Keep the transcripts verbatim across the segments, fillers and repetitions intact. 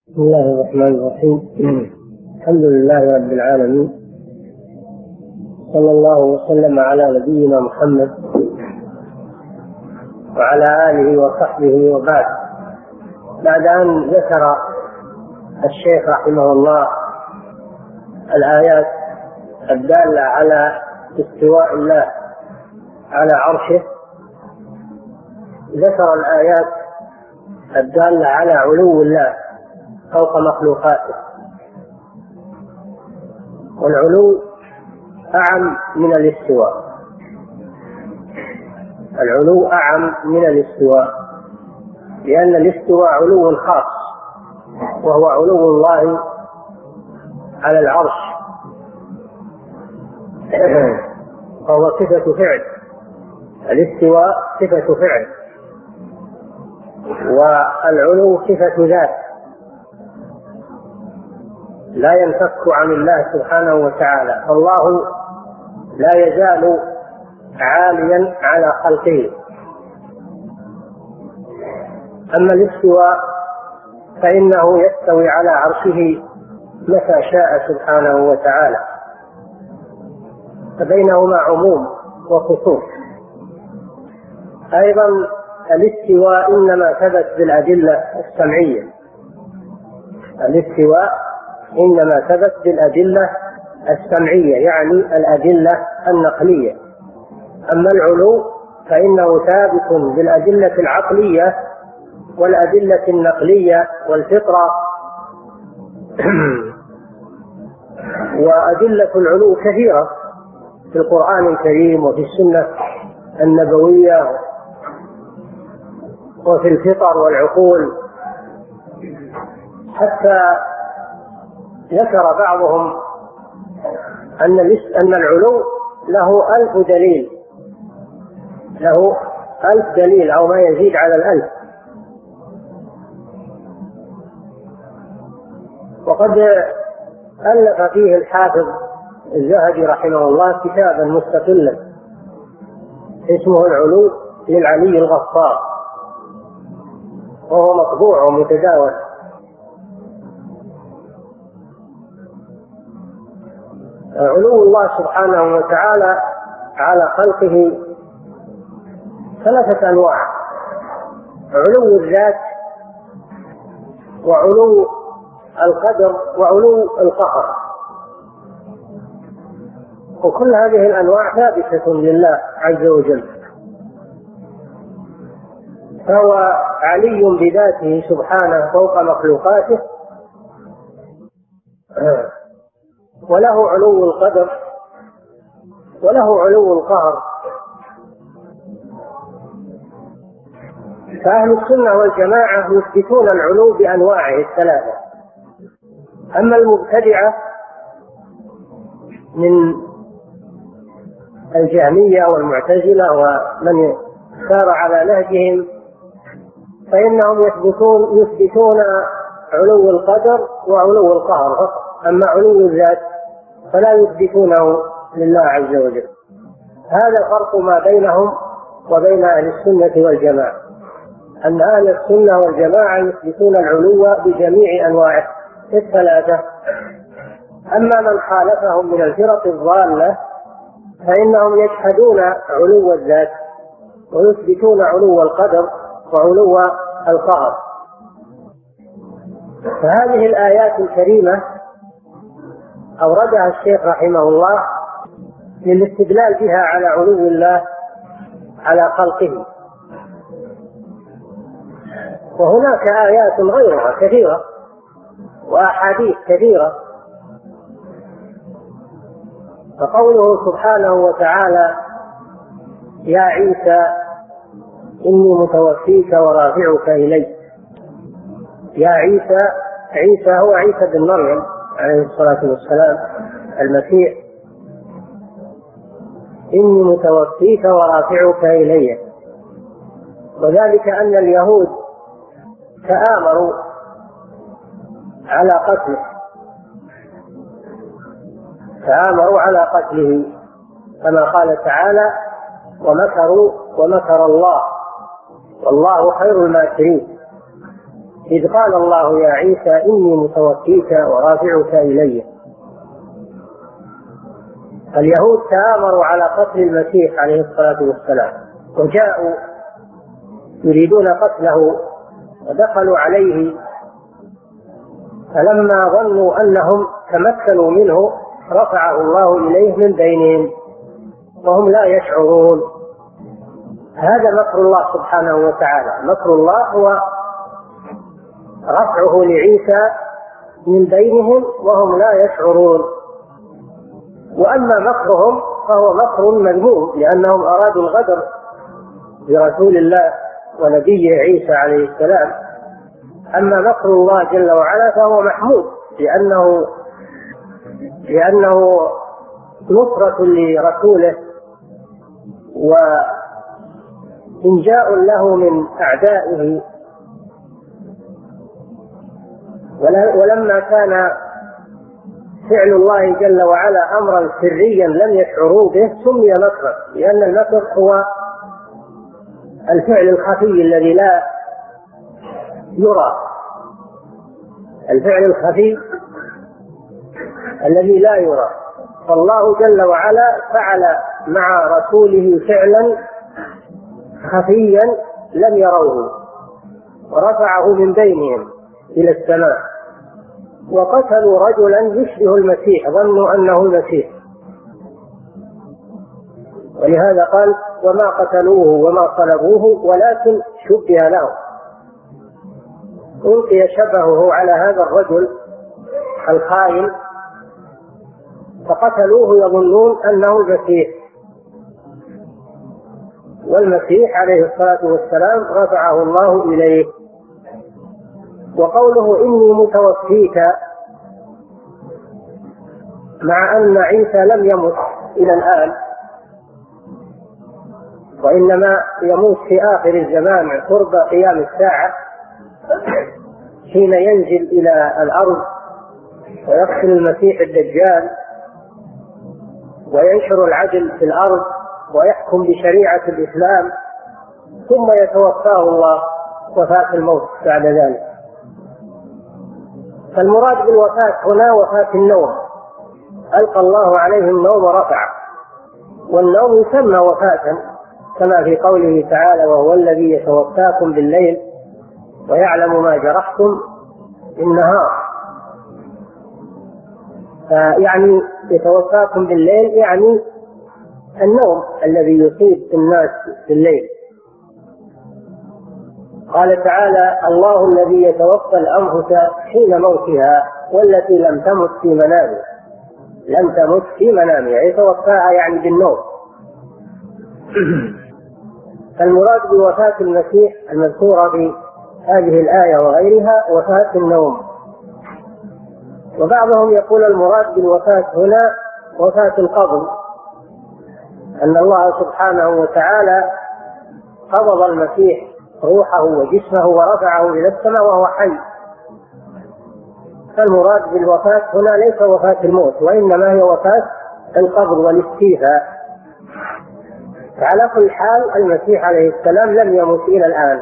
بسم الله الرحمن الرحيم. الحمد لله رب العالمين، صلى الله وسلم على نبينا محمد وعلى آله وصحبه وبعد. بعد أن ذكر الشيخ رحمه الله الآيات الدالة على استواء الله على عرشه، ذكر الآيات الدالة على علو الله فوق مخلوقاته. والعلو أعم من الاستواء، العلو أعم من الاستواء، لأن الاستواء علو خاص وهو علو الله على العرش، وهو صفة فعل. الاستواء صفة فعل، والعلو صفة ذات لا ينفك عن الله سبحانه وتعالى. الله لا يزال عاليا على خلقه. أما الاستواء فإنه يستوي على عرشه متى شاء سبحانه وتعالى، فبينهما عموم وخصوص. أيضا الاستواء إنما ثبت بالأدلة السمعية، الاستواء إنما ثبت بالأدلة السمعية، يعني الأدلة النقلية. أما العلو فإنه ثابت بالأدلة العقلية والأدلة النقلية والفطرة. وأدلة العلو كثيرة في القرآن الكريم وفي السنة النبوية وفي الفطر والعقول، حتى ذكر بعضهم أن أن العلو له ألف دليل، له ألف دليل أو ما يزيد على الألف. وقد ألف فيه الحافظ الذهبي رحمه الله كتابا مستقلا اسمه العلو للعلي الغفار، وهو مطبوع ومتداول. علو الله سبحانه وتعالى على خلقه ثلاثة أنواع: علو الذات، وعلو القدر، وعلو القهر. وكل هذه الأنواع ثابتة لله عز وجل، فهو علي بذاته سبحانه فوق مخلوقاته، وله علو القدر وله علو القهر. فأهل السنة والجماعة يثبتون العلو بأنواعه الثلاثة. أما المبتدعة من الجهمية والمعتزلة ومن سار على نهجهم فإنهم يثبتون يثبتون علو القدر وعلو القهر فقط. أما علو الذات فلا يثبتونه لله عز وجل. هذا فرق ما بينهم وبين أهل السنة والجماعة، أن أهل السنة والجماعة يثبتون العلو بجميع أنواعه الثلاثة. أما من خالفهم من الفرق الضالة فإنهم يجحدون علو الذات ويثبتون علو القدر وعلو القهر. فهذه الآيات الكريمة أوردها الشيخ رحمه الله للاستدلال بها على علو الله على خلقه. وهناك آيات غيرها كثيرة وأحاديث كثيرة. فقوله سبحانه وتعالى: يا عيسى إني متوفيك ورافعك إلي. يا عيسى، عيسى هو عيسى بن مريم عليه الصلاة والسلام المسيح. إني متوفيك ورافعك إلي، وذلك أن اليهود تآمروا على قتله تآمروا على قتله كما قال تعالى: ومكروا ومكر الله والله خير الماكرين. إذ قال الله يا عيسى إني متوفيك ورافعك إلي. اليهود تآمروا على قتل المسيح عليه الصلاة والسلام، وجاءوا يريدون قتله ودخلوا عليه، فلما ظنوا أنهم تمكنوا منه رفعه الله إليه من بينهم وهم لا يشعرون. هذا مكر الله سبحانه وتعالى. مكر الله هو رفعه لعيسى من بينهم وهم لا يشعرون. وأما مكرهم فهو مكر مذموم، لأنهم أرادوا الغدر برسول الله ونبيه عيسى عليه السلام. أما مكر الله جل وعلا فهو محمود، لأنه لأنه نصرة لرسوله وإنجاء له من أعدائه. ولما كان فعل الله جل وعلا أمرا سريا لم يشعروا به سمي مكرا، لأن المكر هو الفعل الخفي الذي لا يرى، الفعل الخفي الذي لا يرى. فالله جل وعلا فعل مع رسوله فعلا خفيا لم يروه ورفعه من بينهم إلى السماء. وقتلوا رجلا يشبه المسيح، ظنوا أنه المسيح، ولهذا قال وما قتلوه وما صلبوه ولكن شبه لهم. ألقي شبهه على هذا الرجل الخائن فقتلوه يظنون أنه المسيح، والمسيح عليه الصلاة والسلام رفعه الله إليه. وقوله إني متوفيك، مع أن عيسى لم يمت إلى الآن، وإنما يموت في آخر الزمان قرب قيام الساعة، حين ينزل إلى الأرض ويقتل المسيح الدجال وينشر العدل في الأرض ويحكم بشريعة الإسلام، ثم يتوفاه الله وفاة الموت بعد ذلك. فالمراد بالوفاة هنا وفاة النوم، ألقى الله عليه النوم ورفعه، والنوم يسمى وفاة كما في قوله تعالى وهو الذي يتوفاكم بالليل ويعلم ما جرحتم بالنهار. يعني يتوفاكم بالليل يعني النوم الذي يصيب الناس بالليل. قال تعالى الله الذي يتوفى الأنفس حين موتها والتي لم تمت في منامها، لم تمت في منامها يتوفاها يعني بالنوم. المراد بوفاة المسيح المذكورة في هذه الآية وغيرها وفاة النوم. وبعضهم يقول المراد بالوفاة هنا وفاة القبض، أن الله سبحانه وتعالى قبض المسيح روحه وجسمه ورفعه إلى السماء وهو حي. فالمراد بالوفاة هنا ليس وفاة الموت، وإنما هي وفاة القبض والاستيفاء. فعلى كل حال المسيح عليه السلام لم يمت إلى الآن،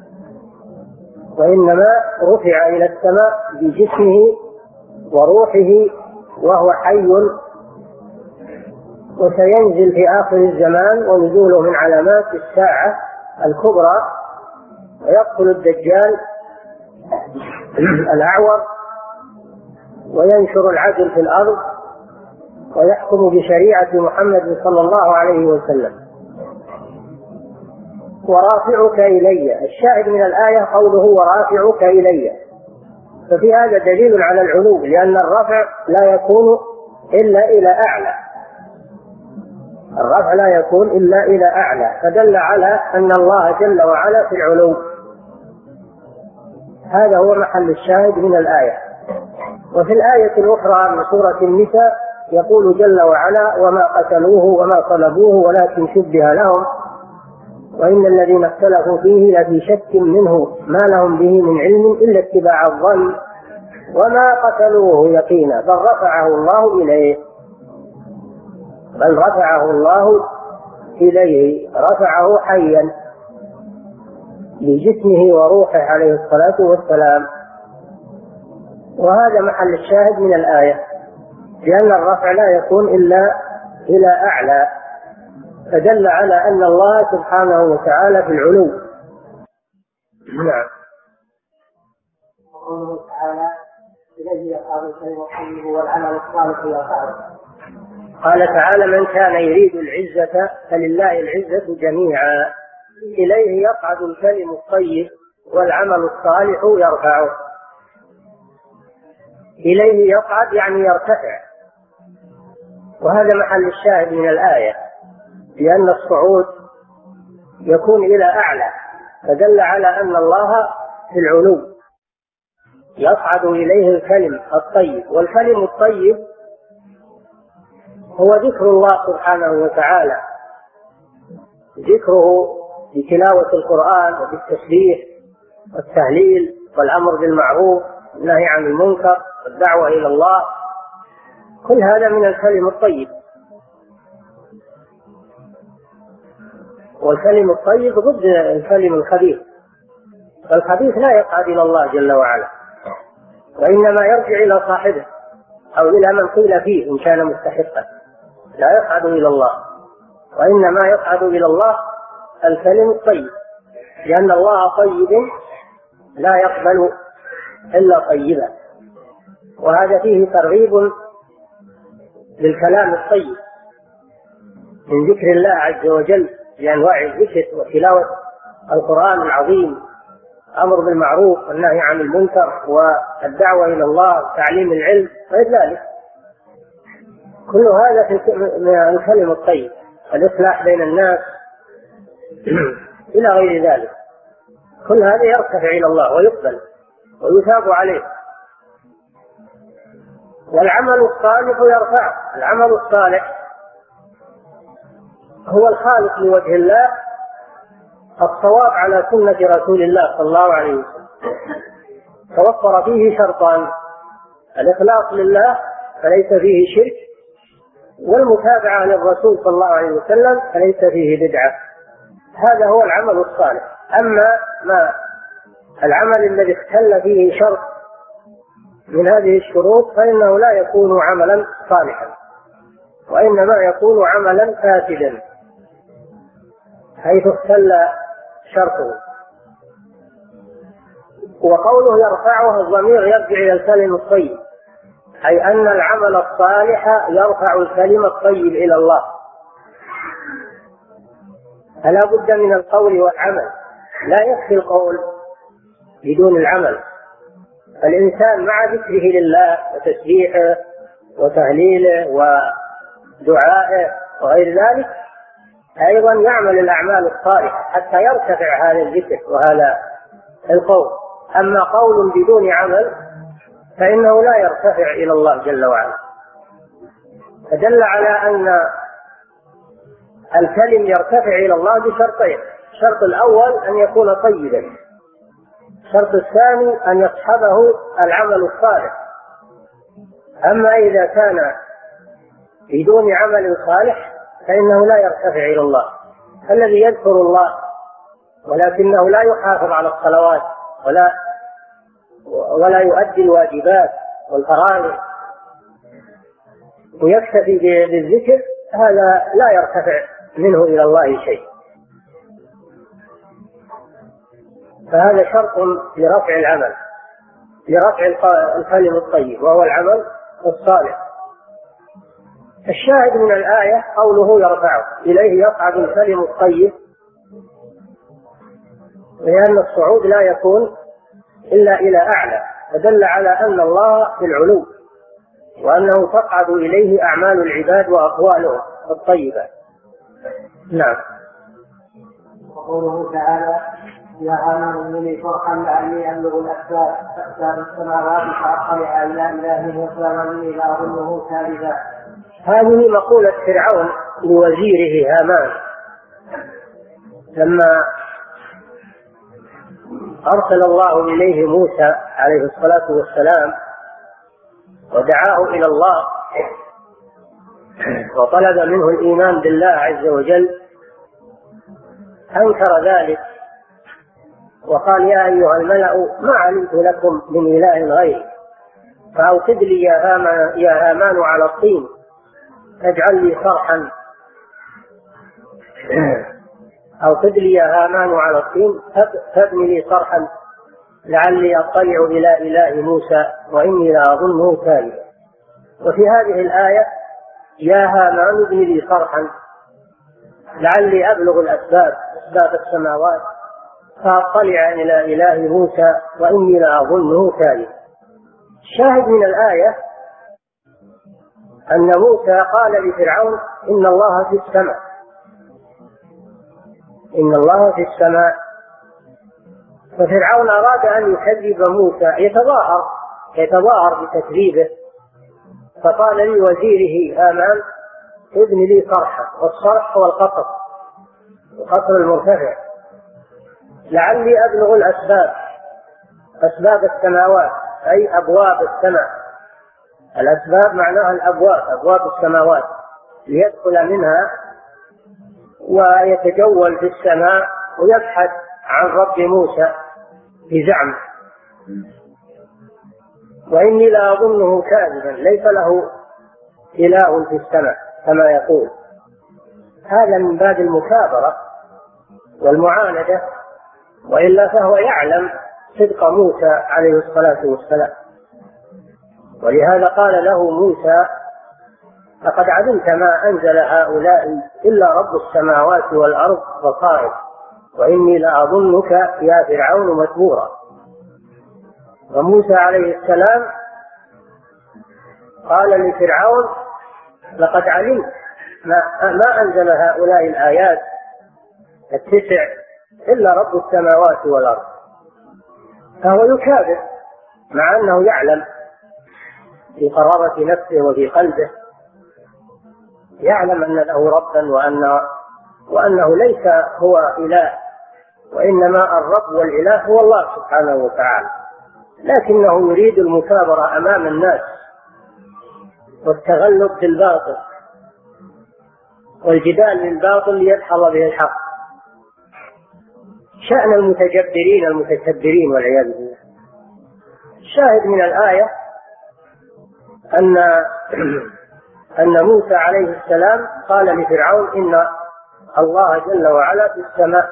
وإنما رفع إلى السماء بجسمه وروحه وهو حي، وسينزل في آخر الزمان ونزوله من علامات الساعة الكبرى، ويقتل الدجال الأعور وينشر العدل في الأرض ويحكم بشريعة محمد صلى الله عليه وسلم. ورافعك إلي، الشاهد من الآية قوله ورافعك إلي، ففي هذا دليل على العلو، لأن الرفع لا يكون إلا إلى أعلى، الرفع لا يكون إلا إلى أعلى، فدل على أن الله جل وعلا في العلو. هذا هو محل الشاهد من الآية. وفي الآية الأخرى من سورة النساء يقول جل وعلا وما قتلوه وما صلبوه ولكن شبه لهم وإن الذين اختلفوا فيه لفي شك منه ما لهم به من علم إلا اتباع الظن وما قتلوه يقينا بل رفعه الله إليه، بل رفعه الله إليه، رفعه حيا. بجسمه وروحه عليه الصلاة والسلام. وهذا محل الشاهد من الآية، لأن الرفع لا يكون إلا إلى أعلى، فدل على أن الله سبحانه وتعالى في العلو. نعم. وقوله تعالى إليه يصعد الكلم الطيب والعمل الصالح يرفعه. قال تعالى: من كان يريد العزة فلله العزة جميعا، إليه يصعد الكلم الطيب والعمل الصالح يرفعه. إليه يصعد يعني يرتفع، وهذا محل الشاهد من الآية، لأن الصعود يكون إلى أعلى، فدل على أن الله في العلو يصعد إليه الكلم الطيب. والكلم الطيب هو ذكر الله سبحانه وتعالى، ذكره بتلاوة القرآن وبالتسبيح والتهليل والأمر بالمعروف والنهي عن المنكر والدعوة إلى الله، كل هذا من الكلم الطيب. والكلم الطيب ضد الكلم الخبيث، فالخبيث لا يقعد إلى الله جل وعلا، وإنما يرجع إلى صاحبه أو إلى من قيل فيه إن كان مستحقا، لا يقعد إلى الله، وإنما يقعد إلى الله الكلم الطيب، لأن الله طيب لا يقبل إلا طيبا. وهذا فيه ترغيب للكلام الطيب من ذكر الله عز وجل بأنواع الذكر وتلاوة القرآن العظيم، أمر بالمعروف والنهي عن المنكر والدعوة إلى الله وتعليم العلم غير ذلك، كل هذا من الكلم الطيب، الإصلاح بين الناس إلى غير ذلك، كل هذا يرتفع إلى الله ويقبل ويثاب عليه. والعمل الصالح يرفعه. العمل الصالح هو الخالق لوجه الله، الصواب على سنة رسول الله صلى الله عليه وسلم، توفر فيه شرطان: الإخلاص لله فليس فيه شرك، والمتابعة للرسول صلى الله عليه وسلم فليس فيه بدعة. هذا هو العمل الصالح. أما ما العمل الذي اختل فيه شرط من هذه الشروط فإنه لا يكون عملا صالحا، وإنما يكون عملا فاسدا حيث اختل شرطه. وقوله يرفعه الضمير يرجع إلى الكلم الطيب، أي أن العمل الصالح يرفع الكلم الطيب إلى الله، فلا بد من القول والعمل، لا يكفي القول بدون العمل. الإنسان مع ذكره لله وتسبيحه وتهليله ودعائه وغير ذلك أيضا يعمل الأعمال الصالحة حتى يرتفع هذا الذكر وهذا القول. أما قول بدون عمل فإنه لا يرتفع إلى الله جل وعلا. فدل على أن الكلم يرتفع إلى الله بشرطين: الشرط الأول أن يكون طيبا، الشرط الثاني أن يصحبه العمل الصالح. أما إذا كان بدون عمل صالح فإنه لا يرتفع إلى الله. الذي يذكر الله ولكنه لا يحافظ على الصلوات ولا ولا يؤدي الواجبات والفرائض ويكتفي بالذكر، هذا لا يرتفع منه إلى الله شيء. فهذا شرط لرفع العمل، لرفع الكلم الطيب، وهو العمل الصالح. الشاهد من الآية قوله يرفعه، إليه يصعد الكلم الطيب، لأن الصعود لا يكون إلا إلى أعلى، فدل على أن الله في العلو، وأنه تصعد إليه أعمال العباد وأقوالهم الطيبة. نعم. وقوله تعالى: يا آمن إني فرحا لعلي أبلغ الأسباب أسباب السماوات فأطلع إلى إله موسى وإني لأظنه كاذبا. هذه مقولة فرعون لوزيره هامان لما أرسل الله إليه موسى عليه الصلاة والسلام ودعاه إلى الله وطلب منه الإيمان بالله عز وجل، أنكر ذلك وقال يا أيها الملأ ما علمت لكم من إله غيري فأوقد لي يا هامان, يا هامان على الطين اجعل لي صرحا أوقد لي يا هامان على الطين فابني لي صرحا لعلي أطلع إلى إله موسى وإني لأظنه كاذبا. وفي هذه الآية يا هامان ابن لي صرحا لعلي أبلغ الأسباب أسباب السماوات فأطلع إلى إله موسى وإني لأظنه كاذبا. الشاهد من الآية أن موسى قال لفرعون إن الله في السماء إن الله في السماء ففرعون أراد أن يكذب موسى يتظاهر يتظاهر بتكذيبه، فقال لوزيره هامان ابن لي صرحا، والصرح هو القصر القصر المرتفع، لعلي أبلغ الأسباب أسباب السماوات أي أبواب السماء. الأسباب معناها الأبواب أبواب السماوات، ليدخل منها ويتجول في السماء ويبحث عن رب موسى بزعمه، وإني لا أظنه كاذبا ليس له إله في السماء كما يقول. هذا من باب المكابرة والمعاندة، وإلا فهو يعلم صدق موسى عليه الصلاة والسلام، ولهذا قال له موسى لقد علمت ما أنزل هؤلاء إلا رب السماوات والأرض بصائر وإني لأظنك يا فرعون مثبورا. وموسى عليه السلام قال لفرعون لقد علمت ما, ما أنزل هؤلاء الآيات التسع إلا رب السماوات والأرض، فهو يكابر مع أنه يعلم في قرارة نفسه وفي قلبه، يعلم أن له ربا وأن وأنه ليس هو إله، وإنما الرب والإله هو الله سبحانه وتعالى، لكنه يريد المكابرة أمام الناس والتغلب بالباطل والجدال بالباطل ليدحض به الحق، شأن المتجبرين المتكبرين والعياذ بالله. الشاهد من الآية أن أن موسى عليه السلام قال لفرعون إن الله جل وعلا في السماء،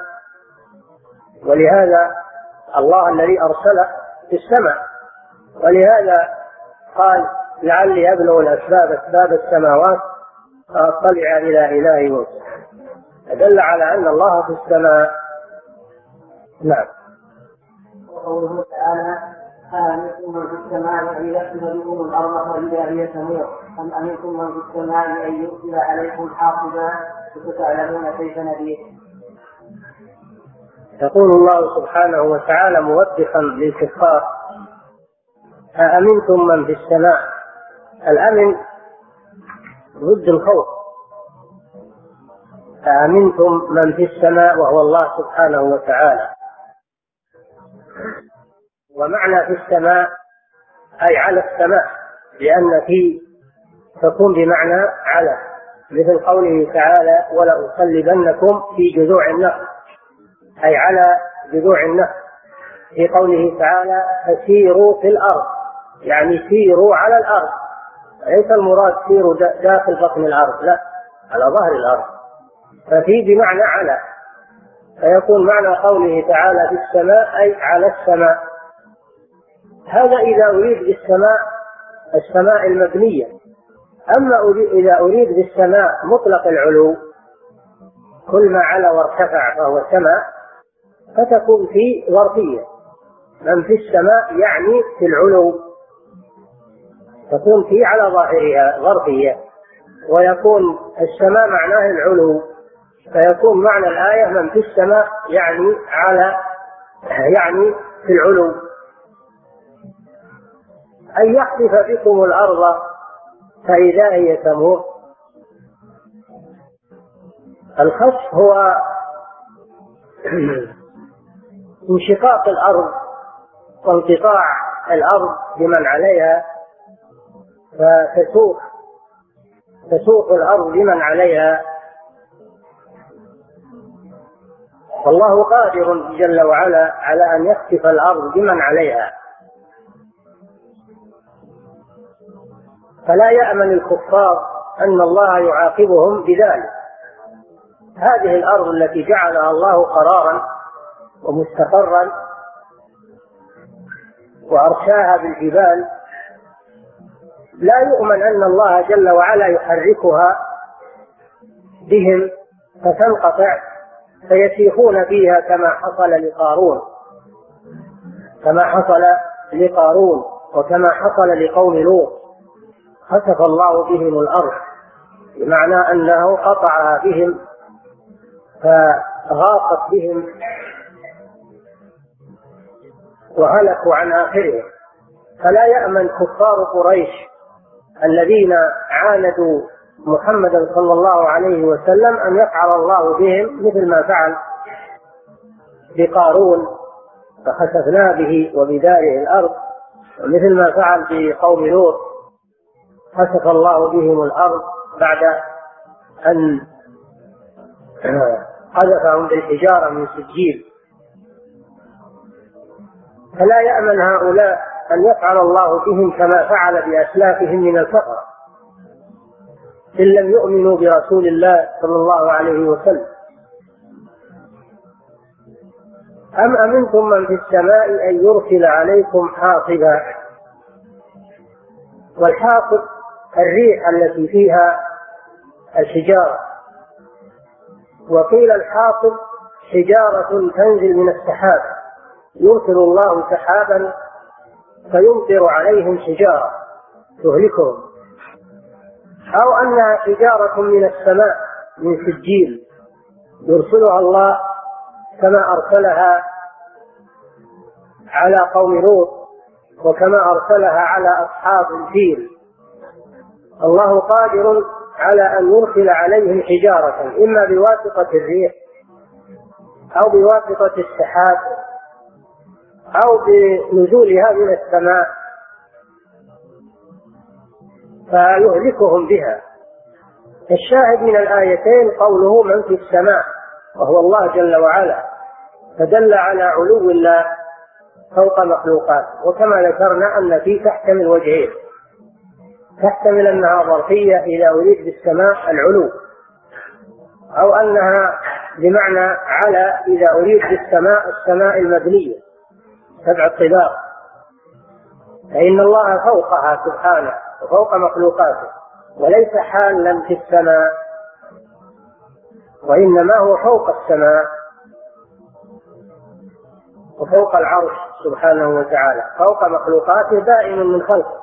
ولهذا الله الذي أرسله في السماء، ولهذا قال لعلي أبلغ الأسباب أسباب السماوات فأطلع إلى إله موسى، دل على أن الله في السماء. نعم. وقوله تعالى أأمنتم من في السماء أن يخسف بكم الأرض فإذا هي تمور أم أمنتم من في السماء أن يرسل عليكم حاصبا فستعلمون كيف نذير. يقول الله سبحانه وتعالى موبخا للكفار أأمنتم من في السماء. الأمن ضد الخوف، أأمنتم من في السماء وهو الله سبحانه وتعالى، ومعنى في السماء أي على السماء، لأن في تكون بمعنى على، مثل قوله تعالى ولأصلبنكم في جذوع النخل أي على جذوع النخل، في قوله تعالى فسيروا في الأرض يعني سيروا على الأرض، ليس المراد سيروا داخل بطن الأرض، لا على ظهر الأرض، ففي بمعنى على، فيكون معنى قوله تعالى في السماء أي على السماء. هذا إذا أريد بالسماء السماء المبنية. أما إذا أريد بالسماء مطلق العلو كل ما على وارتفع فهو سماء، فتكون في ظرفية، من في السماء يعني في العلو، تكون في على ظاهرها ظرفية، ويكون السماء معناه العلو، فيكون معنى الآية من في السماء يعني على يعني في العلو، أن يخسف بكم الأرض فإذا هي تمور. الخسف هو انشقاق الأرض وانقطاع الأرض بمن عليها، فتسوق تسوق الأرض بمن عليها. والله قادر جل وعلا على أن يخسف الأرض بمن عليها، فلا يأمن الكفار أن الله يعاقبهم بذلك. هذه الأرض التي جعلها الله قرارا ومستقرا وأرشاها بالجبال، لا يؤمن أن الله جل وعلا يحركها بهم فتنقطع فيسيخون فيها كما حصل لقارون كما حصل لقارون وكما حصل لقوم لوط. خسف الله بهم الأرض بمعنى أنه قطعها بهم فغاقت بهم وهلكوا عن آخرهم. فلا يأمن كفار قريش الذين عاندوا محمدا صلى الله عليه وسلم أن يفعل الله بهم مثل ما فعل بقارون فخسفنا به وبداره الأرض، ومثل ما فعل بقوم لوط خسف الله بهم الأرض بعد أن قذفهم بالحجارة من سجيل. فلا يأمن هؤلاء أن يفعل الله بهم كما فعل بأسلافهم من الكفر إن لم يؤمنوا برسول الله صلى الله عليه وسلم. أم أمنتم من في السماء أن يرسل عليكم حاصبا. والحاصب الريح التي فيها الحجارة، وقيل الحاصب حجارة تنزل من السحاب، يرسل الله سحابا فيمطر عليهم حجارة تهلكهم، أو أنها حجارة من السماء من سجيل يرسلها الله كما أرسلها على قوم لوط وكما أرسلها على أصحاب الفيل. الله قادر على أن يرسل عليهم حجارة إما بواسطة الريح أو بواسطة السحاب أو بنزولها من السماء فيهلكهم بها. الشاهد من الآيتين قوله من في السماء وهو الله جل وعلا، فدل على علو الله فوق مخلوقات. وكما ذكرنا أن في تحتمل وجهين، تحتمل أنها ظرفية إذا أريد بالسماء العلو، أو أنها بمعنى على إذا أريد بالسماء السماء المبنية سبع الطباق، فإن الله فوقها سبحانه وفوق مخلوقاته وليس حالا في السماء، وإنما هو فوق السماء وفوق العرش سبحانه وتعالى، فوق مخلوقاته دائم من خلقه.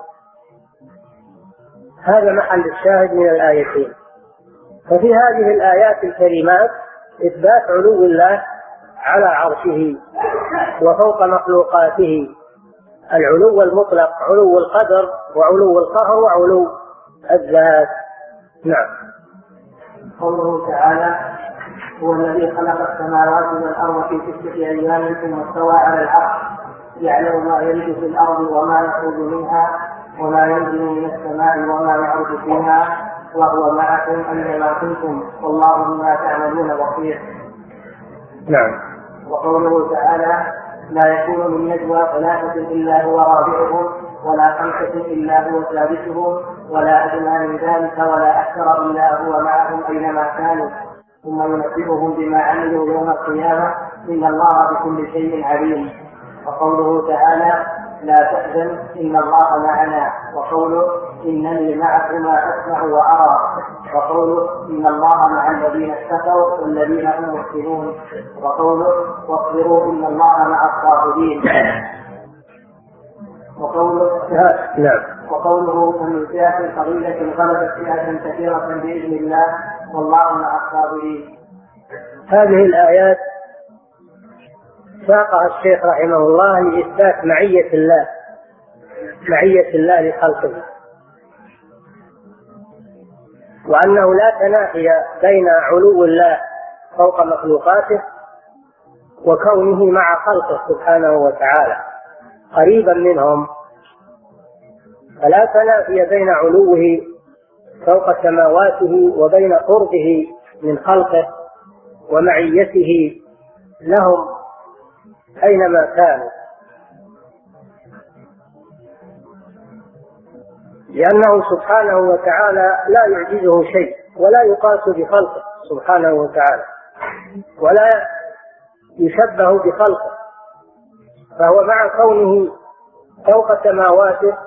هذا محل الشاهد من الآيتين. ففي هذه الآيات الكريمات إثبات علو الله على عرشه وفوق مخلوقاته، العلو المطلق، علو القدر وعلو القهر وعلو الذات. نعم. قوله تعالى هو الذي خلق السماوات والأرض في ستة أيام ثم استوى على العرش يعلم ما يلج في الأرض وما يخرج منها وما ينزل من السماء وما يعرج فيها وهو معكم أينما كنتم والله بما تعملون بصير. نعم. وقوله تعالى لا يكون من نجوى ثلاثة إلا هو رابعهم ولا خمسة إلا هو سادسهم ولا أدنى من ذلك ولا أكثر إلا هو معهم أينما كانوا ثم ينبئهم بما عملوا يوم القيامة إن الله بكل شيء عليم. وقوله تعالى لا تحزن إن الله معنا، وقوله إنني معكما أسمع وأرى، وقوله إن الله مع الذين اتقوا والذين هم محسنون، وقوله واصبروا إن الله مع الصابرين. وقوله نعم. وقوله من فئة قليلة غلبت فئة كثيرة بإذن الله والله مع الصابرين. هذه الآيات ساقها الشيخ رحمه الله لإثبات معية الله معية الله لخلقه، وأنه لا تنافي بين علو الله فوق مخلوقاته وكونه مع خلقه سبحانه وتعالى قريبا منهم، فلا تنافي بين علوه فوق سماواته وبين قربه من خلقه ومعيته لهم أينما كانوا، لأنه سبحانه وتعالى لا يعجزه شيء ولا يقاس بخلقه سبحانه وتعالى ولا يشبه بخلقه، فهو مع كونه فوق سماواته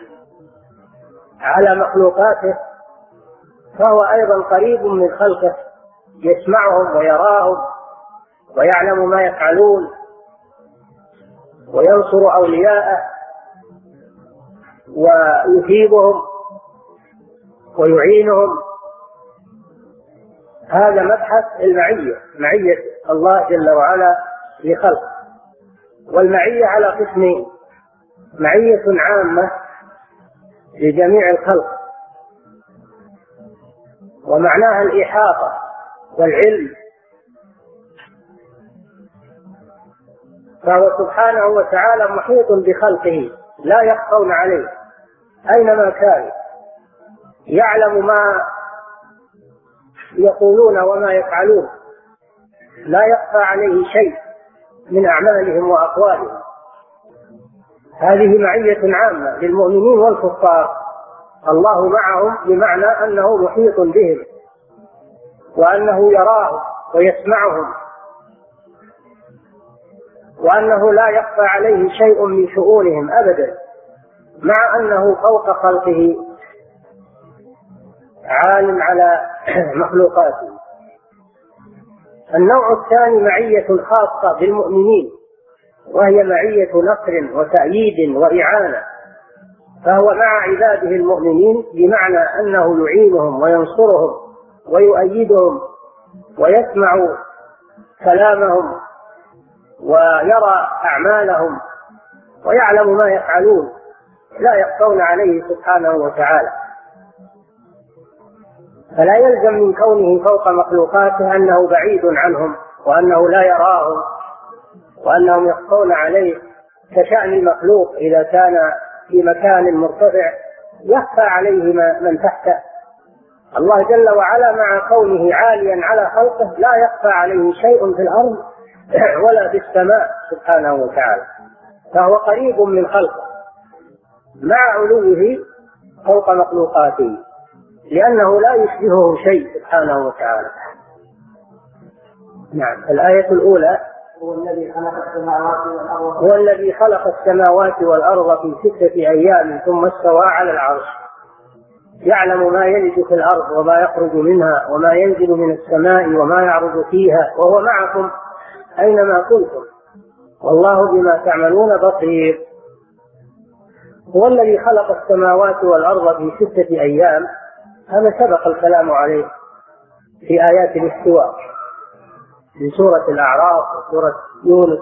على مخلوقاته فهو أيضا قريب من خلقه، يسمعهم ويراهم ويعلم ما يفعلون وينصر أولياءه ويثيبهم ويعينهم. هذا مبحث المعية، معية الله جل وعلا لخلقه. والمعية على قسمين: معية عامة لجميع الخلق ومعناها الإحاطة والعلم، فهو سبحانه وتعالى محيط بخلقه لا يخفون عليه أينما كان، يعلم ما يقولون وما يفعلون، لا يخفى عليه شيء من أعمالهم وأقوالهم. هذه معية عامة للمؤمنين والكفار، الله معهم بمعنى أنه محيط بهم وأنه يراهم ويسمعهم وأنه لا يخفى عليه شيء من شؤونهم أبدا، مع أنه فوق خلقه عالم على مخلوقاته. النوع الثاني معية خاصة بالمؤمنين، وهي معية نصر وتأييد وإعانة، فهو مع عباده المؤمنين بمعنى أنه يعينهم وينصرهم ويؤيدهم ويسمع كلامهم ويرى أعمالهم ويعلم ما يفعلون، لا يخفون عليه سبحانه وتعالى. فلا يلزم من كونه فوق مخلوقاته أنه بعيد عنهم وأنه لا يراهم وأنهم يخفون عليه، كشأن المخلوق إذا كان في مكان مرتفع يخفى عليه من تحته. الله جل وعلا مع كونه عاليا على خلقه لا يخفى عليه شيء في الأرض ولا في السماء سبحانه وتعالى، فهو قريب من خلقه مع علوه فوق مخلوقاته، لأنه لا يشبهه شيء سبحانه وتعالى. نعم. الآية الأولى: هو الذي خلق السماوات والأرض هو الذي خلق السماوات والأرض في ستة أيام ثم استوى على العرش، يعلم ما يلج في الأرض وما يخرج منها وما ينزل من السماء وما يعرض فيها وهو معكم أينما كنتم والله بما تعملون بصير. هو الذي خلق السماوات والأرض في ستة أيام، هذا سبق الكلام عليه في آيات الاستواء في سورة الأعراف وسورة يونس.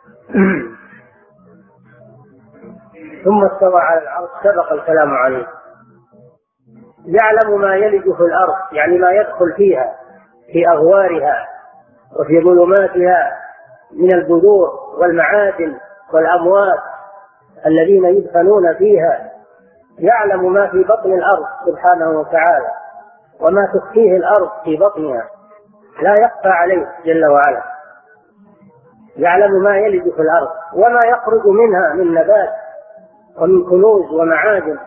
ثم استوى على العرش سبق الكلام عليه. يعلم ما يلج في الأرض يعني ما يدخل فيها في أغوارها وفي ظلماتها من البذور والمعادن والأموات الذين يدفنون فيها، يعلم ما في بطن الأرض سبحانه وتعالى وما تخفيه الأرض في بطنها، لا يخفى عليه جل وعلا. يعلم ما يلج في الأرض وما يخرج منها من نبات ومن كنوز ومعادن،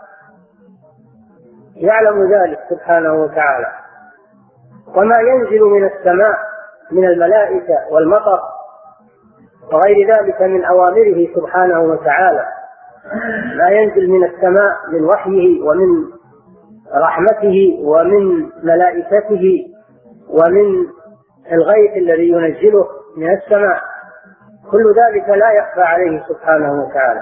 يعلم ذلك سبحانه وتعالى. وما ينزل من السماء من الملائكة والمطر وغير ذلك من أوامره سبحانه وتعالى، ما ينزل من السماء من وحيه ومن رحمته ومن ملائكته ومن الغيث الذي ينزله من السماء، كل ذلك لا يخفى عليه سبحانه وتعالى.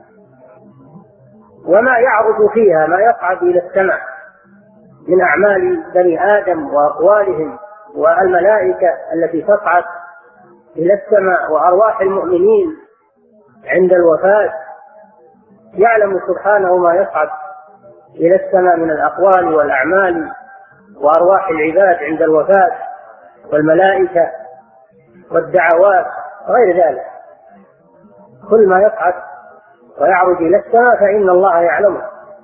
وما يعرض فيها ما يصعد إلى السماء من أعمال بني آدم وأقوالهم والملائكة التي تصعد إلى السماء وأرواح المؤمنين عند الوفاة، يعلم سبحانه ما يصعد إلى السماء من الأقوال والأعمال وأرواح العباد عند الوفاة والملائكة والدعوات غير ذلك. كل ما يصعد ويعرج إلى السماء فإن الله يعلمه.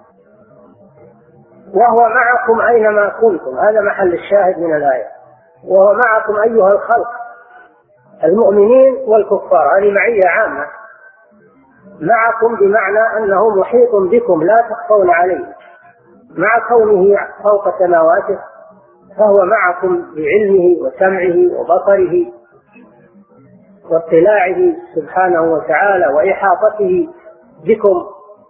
وهو معكم أينما كنتم، هذا محل الشاهد من الآية، وهو معكم أيها الخلق المؤمنين والكفار، هذه معية عامة. معكم بمعنى أنه محيط بكم لا تخفون عليه، مع كونه فوق سماواته فهو معكم بعلمه وسمعه وبصره واطلاعه سبحانه وتعالى وإحاطته بكم،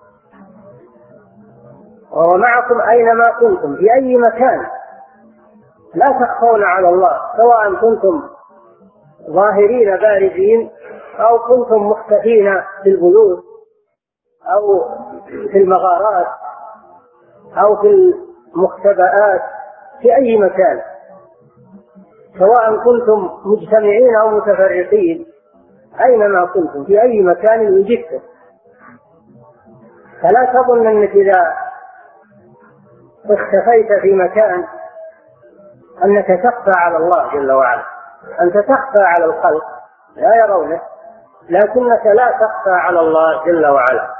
وهو معكم أينما كنتم في أي مكان، لا تخفون على الله، سواء كنتم ظاهرين بارزين أو كنتم مختفين في البيوت أو في المغارات أو في المختبئات، في أي مكان، سواء كنتم مجتمعين أو متفرقين، أينما كنتم في أي مكان وجدتم. فلا تظن أنك إذا اختفيت في مكان أنك تخفى على الله جل وعلا، أنت تخفى على الخلق لا يرونه، لكنك لا تخفى على الله جل وعلا،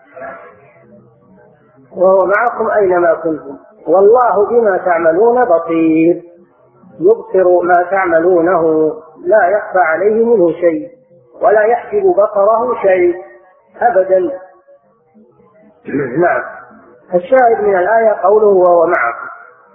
وهو معكم أينما كنتم، والله بما تعملون بصير، يبصر ما تعملونه، لا يخفى عليه منه شيء ولا يحجب بصره شيء أبدا. نعم. الشاهد من الآية قوله وهو معكم،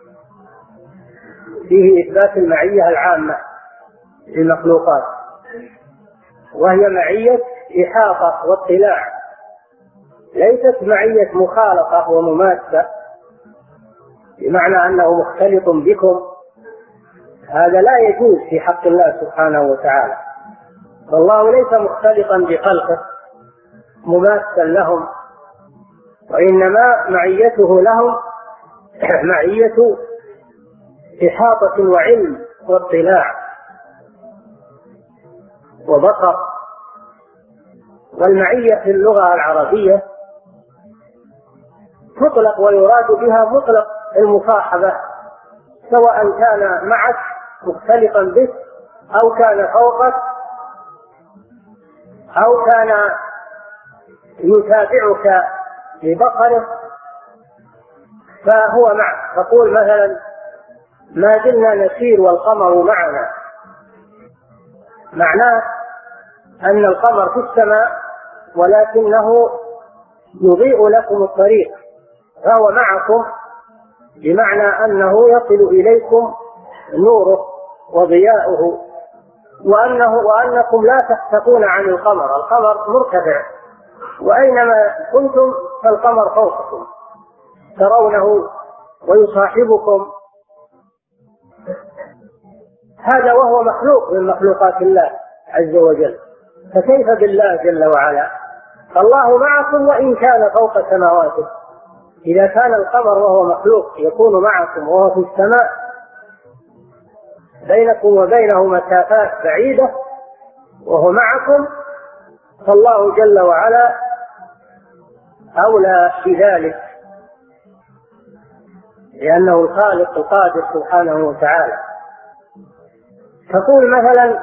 فيه إثبات المعية العامة للمخلوقات، وهي معية إحاطة واطلاع، ليست معية مخالطة ومماسة بمعنى أنه مختلط بكم، هذا لا يجوز في حق الله سبحانه وتعالى، والله ليس مختلطا بخلقه مماسا لهم، وإنما معيته لهم معية إحاطة وعلم واطلاع وبصر. والمعية في اللغة العربية تطلق ويراد بها مطلق المصاحبة، سواء كان معك مختلطا بك أو كان فوقك أو كان يتابعك ببصره فهو معك. تقول مثلا ما زلنا نسير والقمر معنا، معناه أن القمر في السماء ولكنه يضيء لكم الطريق، فهو معكم بمعنى أنه يصل إليكم نوره وضياؤه، وأنه وأنكم لا تختفون عن القمر، القمر مرتفع، وأينما كنتم فالقمر فوقكم ترونه ويصاحبكم، هذا وهو مخلوق من مخلوقات الله عز وجل، فكيف بالله جل وعلا؟ فالله معكم وإن كان فوق سماواته. إذا كان القمر وهو مخلوق يكون معكم وهو في السماء بينكم وبينه مسافات بعيدة وهو معكم، فالله جل وعلا أولى بذلك، لأنه الخالق القادر سبحانه وتعالى. تقول مثلا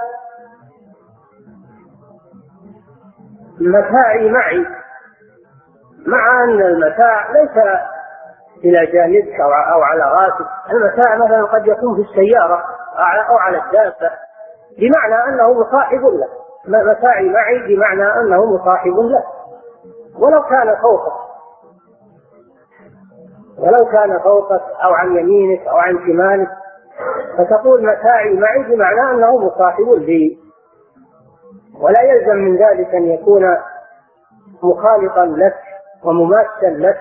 متاعي معي، مع أن المتاع ليس إلى جانبك أو على راسك، المتاع مثلا قد يكون في السيارة أو على الدابة، بمعنى أنه مصاحب له، متاعي معي بمعنى أنه مصاحب له، ولو كان فوقك ولو كان فوقك أو عن يمينك أو عن شمالك، فتقول متاعي معي بمعنى أنه مصاحب لي، ولا يلزم من ذلك أن يكون مخالطا لك ومماثلا لك.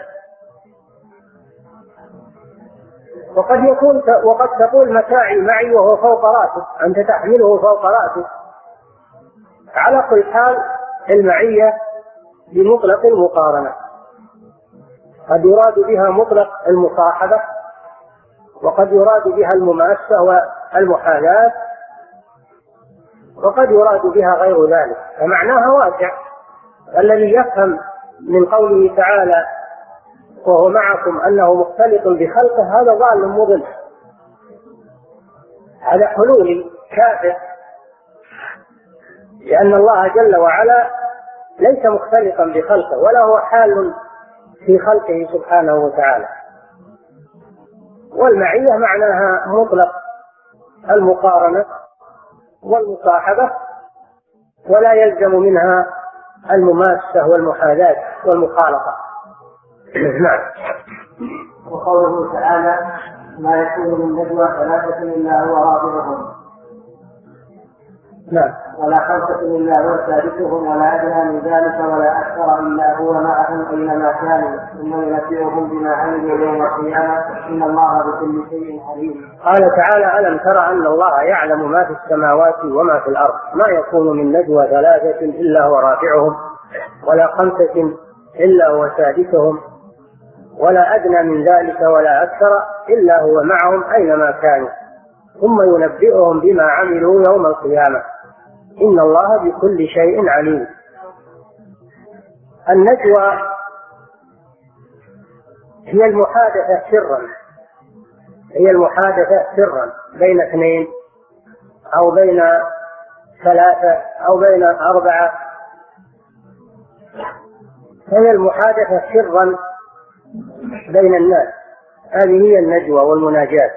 وقد يكون وقد تقول متاعي معي وهو فوق رأسك، أنت تحمله فوق رأسك. على كل حال المعية بمطلق المقارنة، قد يراد بها مطلق المصاحبة، وقد يراد بها المماسة والمحاذاة، وقد يراد بها غير ذلك، فمعناها واسع. الذي يفهم من قوله تعالى وهو معكم أنه مختلط بخلقه هذا ضال مضل، هذا حلول كافر، لأن الله جل وعلا ليس مختلطا بخلقه ولا هو حال في خلقه سبحانه وتعالى. والمعية معناها مطلق المقارنة والمصاحبة، ولا يلزم منها المماسة والمحاذاة والمخالطة. نعم. وقوله تعالى ما يكون من نجوى ثلاثة إلا هو رابعهم. نعم. ولا خمسة إلا هو سادسهم ولا أدنى من ذلك ولا أكثر إلا هو معهم أينما كانوا ثم ينبئهم بما عملوا يوم القيامة إن الله بكل شيء عليم. قال تعالى ألم تر أن الله يعلم ما في السماوات وما في الأرض ما يكون من نجوى ثلاثة إلا هو رابعهم ولا خمسة إلا هو سادسهم ولا أدنى من ذلك ولا أكثر إلا هو معهم أينما كانوا ثم ينبئهم بما عملوا يوم القيامة إن الله بكل شيء عليم. النجوى هي المحادثة سرا هي المحادثة سرا بين اثنين أو بين ثلاثة أو بين أربعة، هي المحادثة سرا بين الناس، هذه هي النجوى والمناجاة.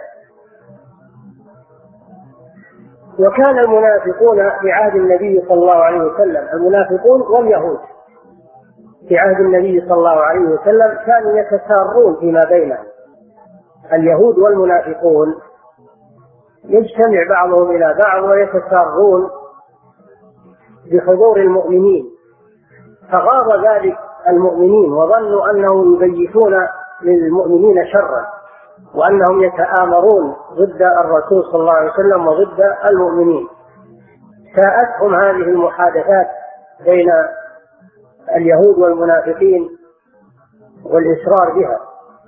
وكان المنافقون في عهد النبي صلى الله عليه وسلم، المنافقون واليهود في عهد النبي صلى الله عليه وسلم كانوا يتسارون فيما بينهم. اليهود والمنافقون يجتمع بعضهم إلى بعض ويتسارون بحضور المؤمنين، فغاض ذلك المؤمنين وظنوا أنهم يبيتون للمؤمنين شرا وأنهم يتآمرون ضد الرسول صلى الله عليه وسلم وضد المؤمنين. ساءتهم هذه المحادثات بين اليهود والمنافقين والإصرار بها،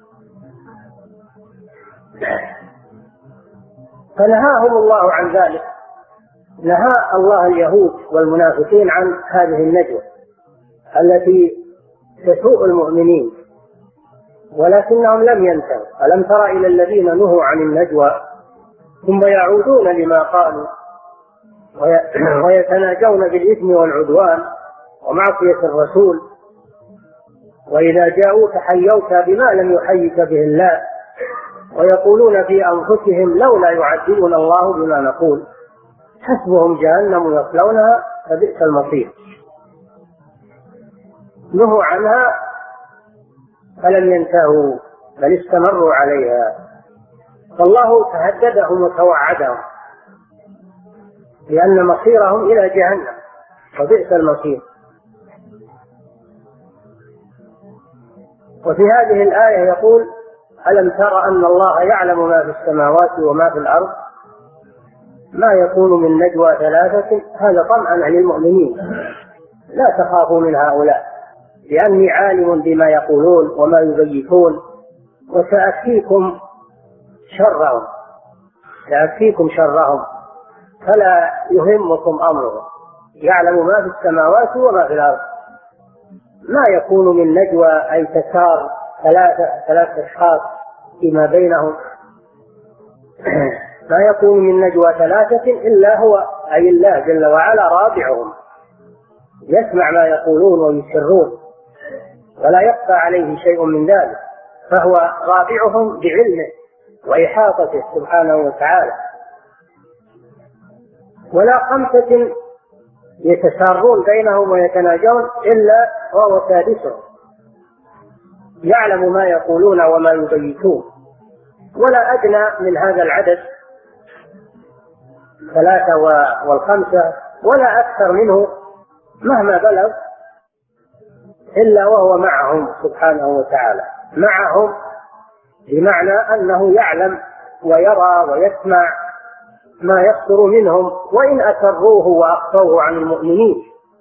فنهاهم الله عن ذلك، نهى الله اليهود والمنافقين عن هذه النجوى التي تسوء المؤمنين، ولكنهم لم ينتهوا. ألم تر إلى الذين نهوا عن النجوى ثم يعودون لما قالوا ويتناجون بالإثم والعدوان ومعصية الرسول وإذا جاءوك حيوك بما لم يحيك به الله ويقولون في أنفسهم لولا يعذبنا الله بما نقول حسبهم جهنم يصلونها فبئس المصير. نهوا عنها فلم ينتهوا بل استمروا عليها، فالله تهددهم وتوعدهم لأن مصيرهم إلى جهنم وبئس المصير. وفي هذه الآية يقول ألم تر أن الله يعلم ما في السماوات وما في الأرض ما يكون من نجوى ثلاثة، هذا طمعا عن المؤمنين، لا تخافوا من هؤلاء لأني عالم بما يقولون وما يبيتون وسأكفيكم شرهم سأكفيكم شرهم فلا يهمكم أمرهم، يعلم ما في السماوات وما في الأرض. ما يكون من نجوى أي تسار ثلاثة ثلاثة أشخاص فيما بينهم ما يكون من نجوى ثلاثة إلا هو أي الله جل وعلا رابعهم، يسمع ما يقولون ويسرون ولا يخفى عليه شيء من ذلك، فهو رابعهم بعلمه وإحاطته سبحانه وتعالى. ولا خمسة يتسارون بينهم ويتناجون إلا وهو سادسهم، يعلم ما يقولون وما يبيتون. ولا أدنى من هذا العدد ثلاثة والخمسة ولا أكثر منه مهما بلغ إلا وهو معهم سبحانه وتعالى. معهم بمعنى أنه يعلم ويرى ويسمع ما يصدر منهم وإن أسروه وأخفوه عن المؤمنين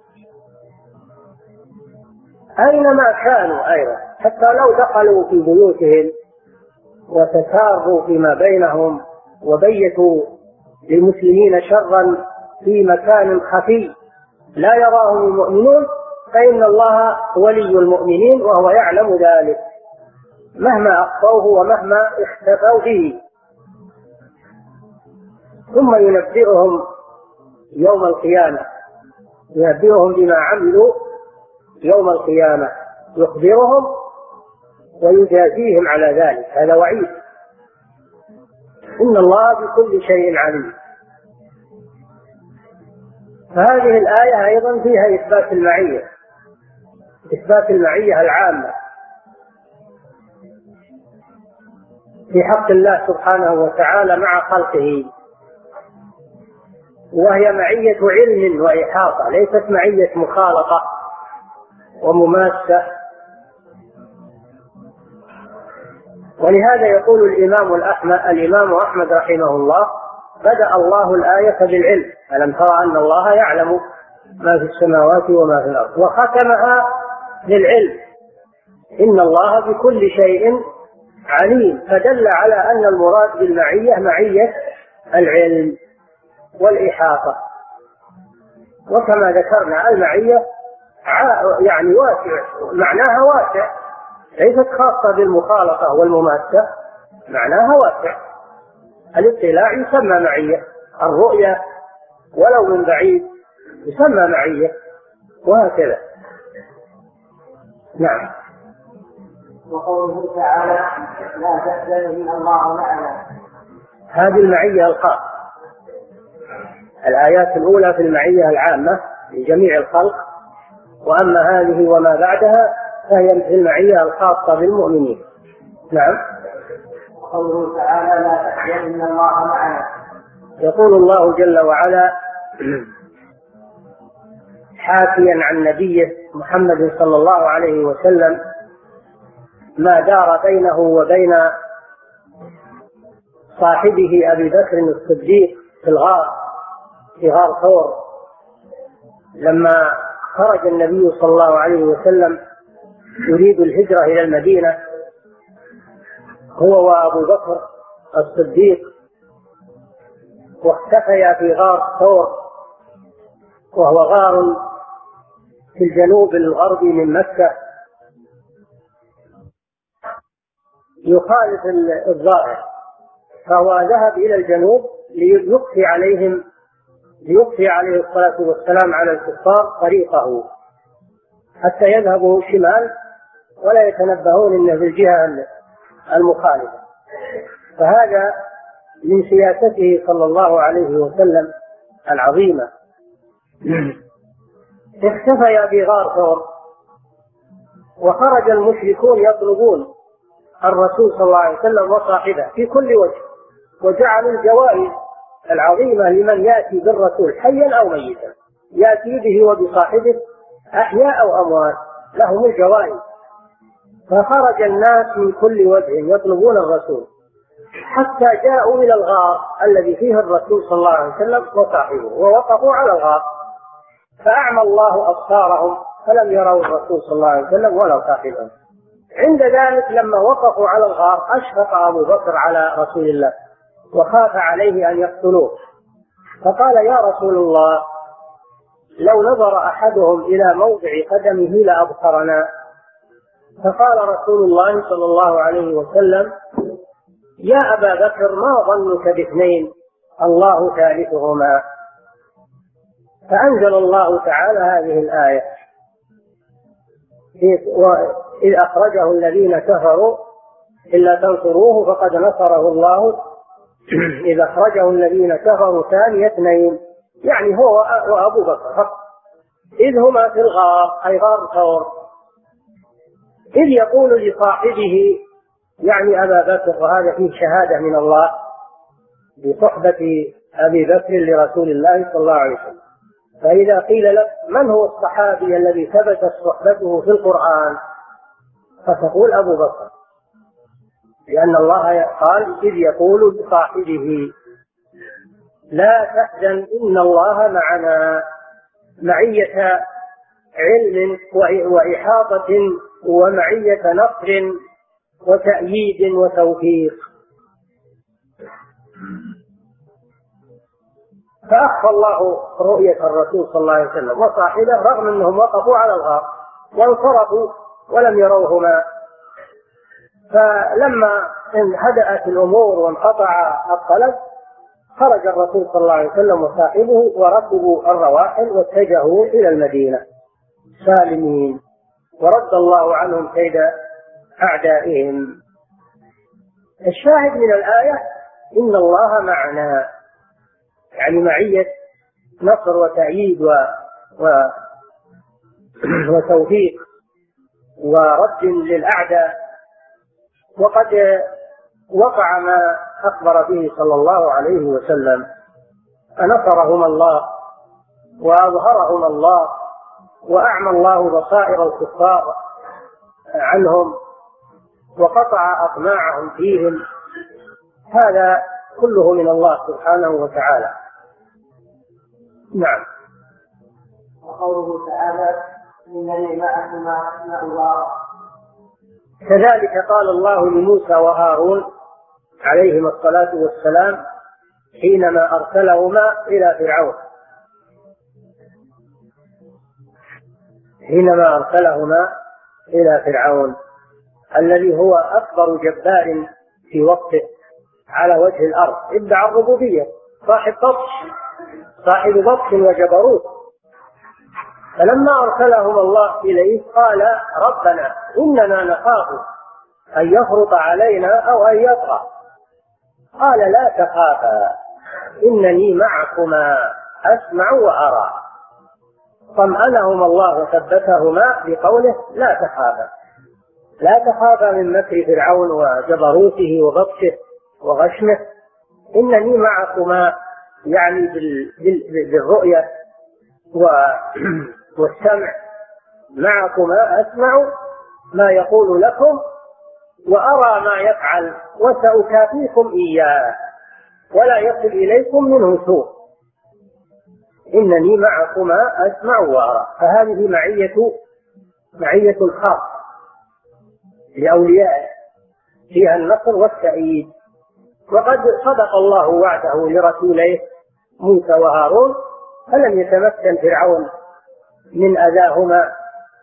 أينما كانوا أيضا، حتى لو دخلوا في بيوتهم وتساروا فيما بينهم وبيتوا للمسلمين شرا في مكان خفي لا يراهم المؤمنون فإن الله ولي المؤمنين وهو يعلم ذلك مهما أخفوه ومهما اختفوا به. ثم ينبئهم يوم القيامة، ينبئهم بما عملوا يوم القيامة، يخبرهم ويجازيهم على ذلك، هذا وعيد. إن الله بكل شيء عليم. فهذه الآية أيضا فيها إثبات المعية، إثبات المعية العامة في حق الله سبحانه وتعالى مع خلقه، وهي معية علم وإحاطة، ليست معية مخالطة ومماسة. ولهذا يقول الإمام الأحمد الإمام أحمد رحمه الله: بدأ الله الآية بالعلم، ألم ترى أن الله يعلم ما في السماوات وما في الأرض، وختمها بالعلم، إن الله بكل شيء عليم، فدل على أن المراد بالمعية معية العلم والإحاطة. وكما ذكرنا المعية يعني واسع، معناها واسع، ليست خاصة بالمخالطة والمماسة، معناها واسع. الاطلاع يسمى معية، الرؤية ولو من بعيد يسمى معية، وهكذا. نعم. وقوله تعالى: لا تحزن إن الله معنا، هذه المعية الخاصة. الآيات الأولى في المعية العامة لجميع الخلق، وأما هذه وما بعدها فهي في المعية الخاصة بالمؤمنين. نعم. وقوله تعالى: لا تحزن إن الله معنا، يقول الله جل وعلا حاكيا عن نبيه محمد صلى الله عليه وسلم ما دار بينه وبين صاحبه أبي بكر الصديق في الغار، في غار ثور، لما خرج النبي صلى الله عليه وسلم يريد الهجرة إلى المدينة هو وأبو بكر الصديق، واختفيا في غار ثور، وهو غار في الجنوب الغربي من مكة، يخالف الظاهر، فهو ذهب إلى الجنوب ليخفي عليهم ليخفي عليه الصلاة والسلام على الكفار طريقه حتى يذهبوا شمال ولا يتنبهون إنه في الجهة المخالفة. فهذا من سياسته صلى الله عليه وسلم العظيمة. اختفيا في غار ثور، وخرج المشركون يطلبون الرسول صلى الله عليه وسلم وصاحبه في كل وجه، وجعلوا الجوائز العظيمة لمن يأتي بالرسول حيا أو ميتا، يأتي به وبصاحبه أحياء أو أموات، لهم الجوائز. فخرج الناس من كل وجه يطلبون الرسول حتى جاءوا إلى الغار الذي فيه الرسول صلى الله عليه وسلم وصاحبه، ووقفوا على الغار، فأعمى الله أبصارهم فلم يروا الرسول صلى الله عليه وسلم ولا صاحبه. عند ذلك لما وقفوا على الغار أشفق أبو بكر على رسول الله وخاف عليه أن يقتلوه، فقال: يا رسول الله، لو نظر أحدهم إلى موضع قدمه لأبصرنا. فقال رسول الله صلى الله عليه وسلم: يا أبا بكر، ما ظنك باثنين الله ثالثهما. فأنزل الله تعالى هذه الآية: إذ أخرجه الذين كفروا إلا تنصروه فقد نصره الله إذ أخرجه الذين كفروا ثاني اثنين، يعني هو وأبو بكر، إذ هما في الغار، أي غار ثور، إذ يقول لصاحبه يعني أبا بكر، وهذا فيه شهادة من الله بصحبة أبي بكر لرسول الله صلى الله عليه وسلم. فإذا قيل لك من هو الصحابي الذي ثبتت صحبته في القرآن، فتقول أبو بكر، لأن الله قال: إذ يقول لصاحبه لا تحزن إن الله معنا، معية علم وإحاطة ومعية نصر وتأييد وتوفيق. فأخفى الله رؤية الرسول صلى الله عليه وسلم وصاحبه رغم أنهم وقفوا على الغار وانصرفوا ولم يروهما. فلما هدأت الأمور وانقطع الطلب، خرج الرسول صلى الله عليه وسلم وصاحبه وركبوا الرواحل واتجهوا إلى المدينة سالمين، ورد الله عنهم كيد أعدائهم. الشاهد من الآية إن الله معنا، يعني معية نصر وتأييد و... و... وتوفيق ورد للأعداء. وقد وقع ما أخبر به صلى الله عليه وسلم، أنصرهم الله وأظهرهم الله وأعمى الله بصائر الكفار عنهم وقطع أطماعهم فيهم. هذا كله من الله سبحانه وتعالى. نعم. وقوله تعالى إنني معكما أسمع وأرى. كذلك قال الله لموسى وهارون عليهما الصلاة والسلام حينما أرسلهما إلى فرعون حينما أرسلهما إلى فرعون الذي هو أكبر جبار في وقته على وجه الأرض، ادعى الربوبية، صاحب بطش صاحب بطش وجبروت. فلما أرسلهم الله إليه قال ربنا إننا نخاف أن يفرط علينا أو أن يطغى. قال لا تخافا إنني معكما أسمع وأرى. طمأنهما الله وثبتهما بقوله لا تخافا، لا تخافا من مكر فرعون وجبروته وبطشه وغشمه، إنني معكما يعني بالرؤية والسمع، معكما أسمع ما يقول لكم وأرى ما يفعل وسأكافيكم إياه ولا يصل إليكم منه سوء. إنني معكما أسمع وأرى. فهذه معية معية الخاص لأوليائه فيها النصر والتأييد. وقد صدق الله وعده لرسوليه موسى وهارون فلم يتمكن فرعون من أذاهما،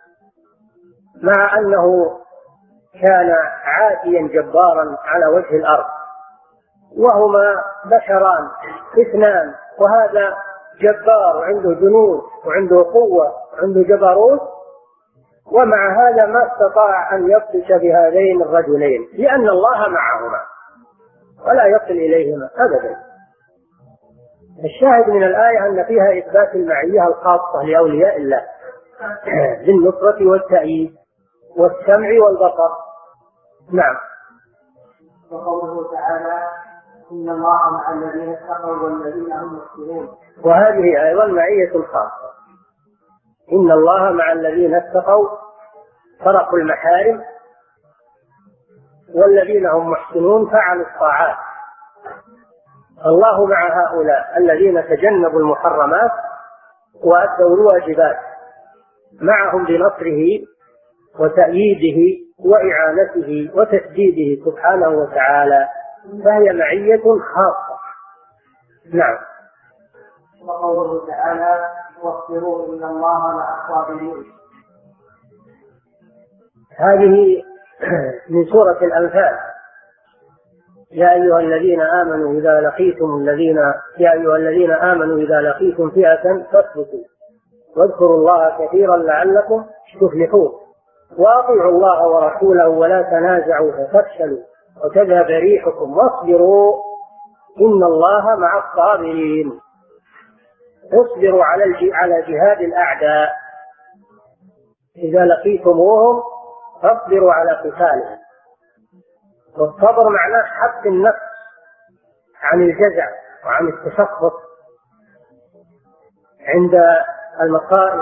مع أنه كان عاتيا جبارا على وجه الأرض، وهما بشران اثنان، وهذا جبار وعنده جنود وعنده قوة وعنده جبروت، ومع هذا ما استطاع أن يبطش بهذين الرجلين لأن الله معهما ولا يصل إليهما أبدا. الشاهد من الآية أن فيها إثبات المعية الخاصة لأولياء الله بالنصرة والتأييد والسمع والبصر. نعم. وقوله تعالى إن الله مع الذين اتقوا والذين هم محسنون. وهذه أيضا معية خاصة. إن الله مع الذين اتقوا تركوا المحارم والذين هم محسنون فعلوا الطاعات. الله مع هؤلاء الذين تجنبوا المحرمات وأدوا الواجبات، معهم بنصره وتأييده وإعانته وتسديده سبحانه وتعالى، فهي معية خاصة. نعم. وقوله تعالى واصبروا إن الله مع الصابرين. هذه من سورة الأنفال. يا أيها الذين آمنوا إذا لقيتم الذين يا أيها الذين آمنوا إذا لقيتم فئة فاثبتوا واذكروا الله كثيرا لعلكم تفلحون وأطيعوا الله ورسوله ولا تنازعوا فتفشلوا وتذهب ريحكم واصبروا إن الله مع الصابرين. اصبروا على على جهاد الأعداء، إذا لقيتموهم فاصبروا على قتالهم. والصبر معناه حبس النفس عن الجزع وعن التسخط عند المصائب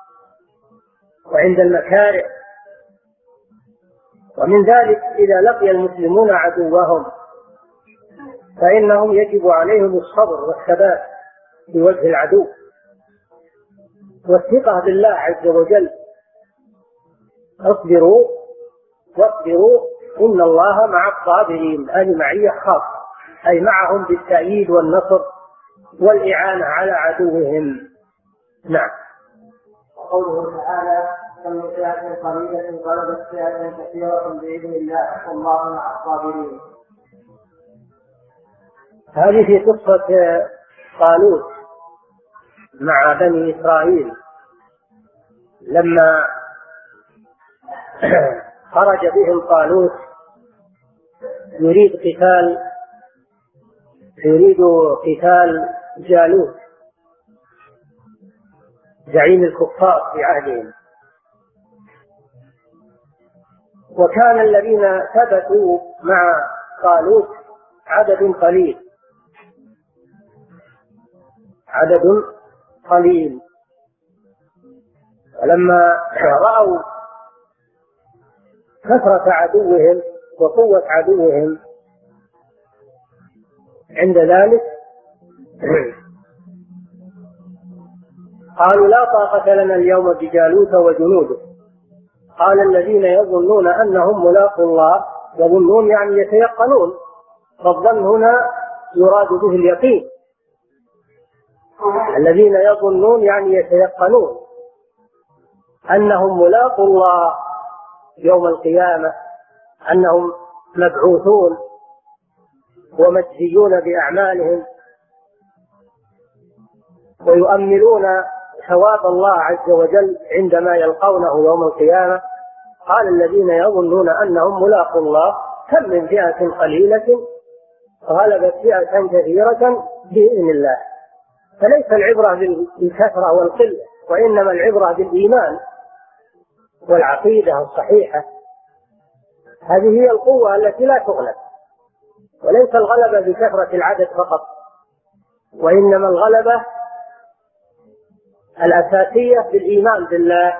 وعند المكاره. ومن ذلك إذا لقي المسلمون عدوهم فإنهم يجب عليهم الصبر والثبات في وجه العدو والثقة بالله عز وجل. اصبروا واصبروا إن الله مع الصابرين. هذه معية خاصة، أي معهم بالتأييد والنصر والإعانة على عدوهم. نعم. وقوله تعالى كم فئة قليلة غلبت فئة كثيرة بإذن الله والله مع الصابرين. هذه في قصة طالوت مع بني إسرائيل لما خرج بهم طالوت يريد قتال يريد قتال جالوت زعيم الكفار في عهدهم. وكان الذين ثبتوا مع طالوت عدد قليل عدد قليل ولما رأوا كثرة عدوهم وقوة عدوهم عند ذلك قالوا لا طاقة لنا اليوم بجالوت وجنوده. قال الذين يظنون أنهم ملاقوا الله، يظنون يعني يتيقنون، فالظن هنا يراد به اليقين. الذين يظنون يعني يتيقنون أنهم ملاقوا الله يوم القيامة، أنهم مبعوثون ومجزيون بأعمالهم ويؤملون ثواب الله عز وجل عندما يلقونه يوم القيامة. قال الذين يظنون أنهم ملاقوا الله كم من فئة قليلة غلبت فئة كثيرة بإذن الله. فليس العبرة بالكثرة والقلة، وإنما العبرة بالإيمان والعقيدة الصحيحة. هذه هي القوة التي لا تغلب، وليس الغلبة بكثرة العدد فقط، وإنما الغلبة الأساسية بالإيمان بالله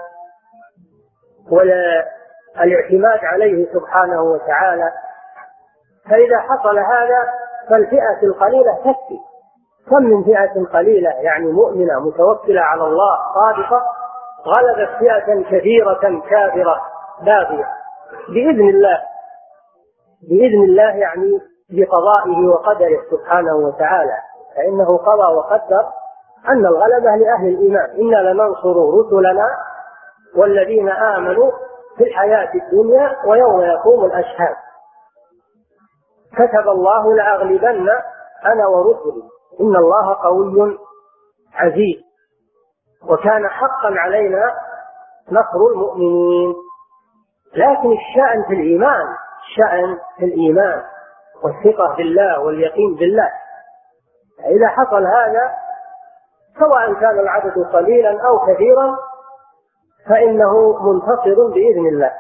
والاعتماد عليه سبحانه وتعالى. فإذا حصل هذا فالفئة القليلة تكفي. كم من فئة قليلة يعني مؤمنة متوكلة على الله صادقة غلبت فئة كثيرة كافرة باغية بإذن الله. بإذن الله يعني بقضائه وقدره سبحانه وتعالى، فإنه قضى وقدر أن الغلبة لأهل الإيمان. إنا لننصر رسلنا والذين آمنوا في الحياة الدنيا ويوم يقوم الأشهاد. كتب الله لأغلبن أنا ورسلي إن الله قوي عزيز. وكان حقا علينا نصر المؤمنين. لكن الشأن في الإيمان، الشأن في الإيمان والثقة بالله واليقين بالله. إذا حصل هذا سواء كان العدد قليلا أو كثيرا فإنه منتصر بإذن الله.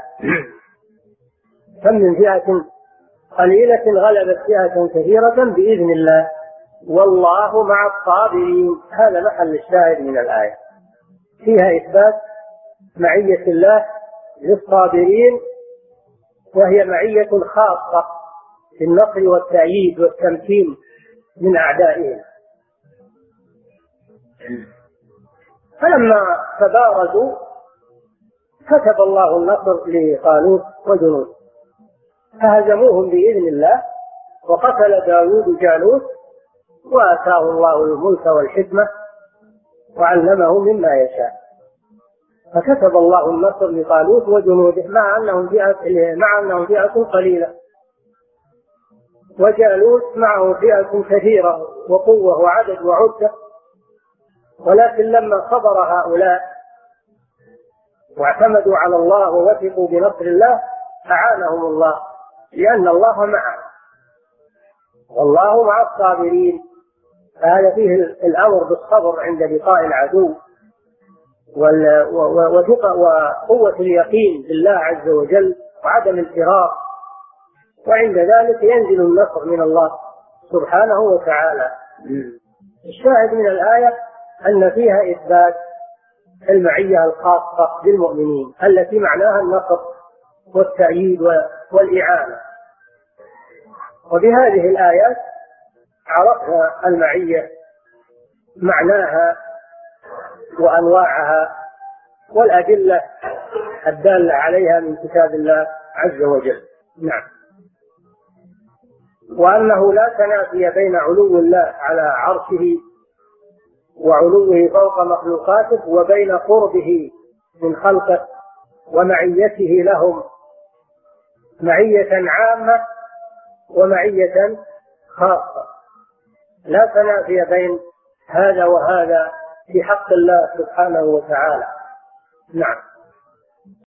كم من فئة قليلة غلبت فئة كثيرة بإذن الله والله مع الصابرين. هذا محل الشاهد من الآية، فيها إثبات معية الله للصابرين، وهي معية خاصة في النصر والتأييد والتمكين من أعدائهم. فلما تبارزوا كتب الله النصر لطالوت وجنود فهزموهم بإذن الله، وقتل داود جالوت وآتاه الله الملك والحكمة وعلمه مما يشاء. فكتب الله النصر لطالوت وجنوده مع أنهم فئة مع أنهم فئة قليلة، وجالوت معه فئة كثيرة وقوة وعدد وعدة. ولكن لما صبر هؤلاء واعتمدوا على الله ووثقوا بنصر الله أعانهم الله، لأن الله معه والله مع الصابرين. فهذا فيه الأمر بالصبر عند لقاء العدو وقوة اليقين بالله عز وجل وعدم الفرار، وعند ذلك ينزل النصر من الله سبحانه وتعالى. الشاهد من الآية أن فيها إثبات المعية الخاصة بالمؤمنين التي معناها النصر والتأييد والإعانة. وبهذه الآيات عرفنا المعية معناها وأنواعها والأدلة الدالة عليها من كتاب الله عز وجل. نعم. وأنه لا تنافي بين علو الله على عرشه وعلوه فوق مخلوقاته وبين قربه من خلقه ومعيته لهم، معية عامة ومعية خاصة. لا تنافي بين هذا وهذا في حق الله سبحانه وتعالى. نعم.